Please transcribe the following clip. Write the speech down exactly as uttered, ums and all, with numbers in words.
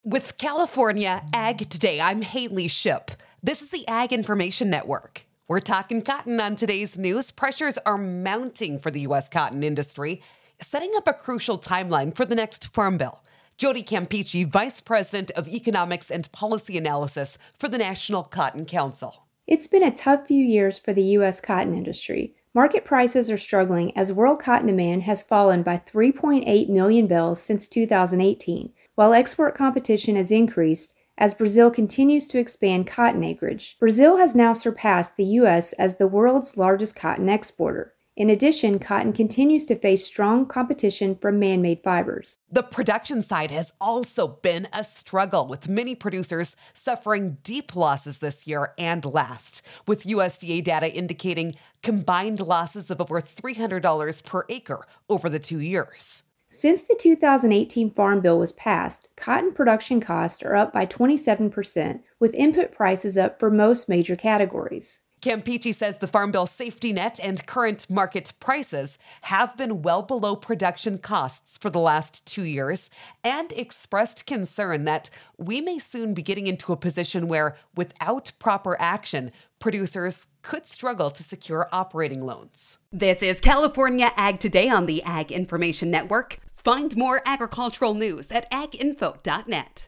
With California Ag Today, I'm Haley Ship. This is the Ag Information Network. We're talking cotton on today's news. Pressures are mounting for the U S cotton industry, setting up a crucial timeline for the next Farm Bill. Jody Campeacci, Vice President of Economics and Policy Analysis for the National Cotton Council. It's been a tough few years for the U S cotton industry. Market prices are struggling as world cotton demand has fallen by three point eight million bales since two thousand eighteen, while export competition has increased as Brazil continues to expand cotton acreage. Brazil has now surpassed the U S as the world's largest cotton exporter. In addition, cotton continues to face strong competition from man-made fibers. The production side has also been a struggle, with many producers suffering deep losses this year and last, with U S D A data indicating combined losses of over three hundred dollars per acre over the two years. Since the two thousand eighteen Farm Bill was passed, cotton production costs are up by twenty-seven percent, with input prices up for most major categories. Campeacci says the Farm Bill safety net and current market prices have been well below production costs for the last two years and expressed concern that we may soon be getting into a position where, without proper action, producers could struggle to secure operating loans. This is California Ag Today on the Ag Information Network. Find more agricultural news at ag info dot net.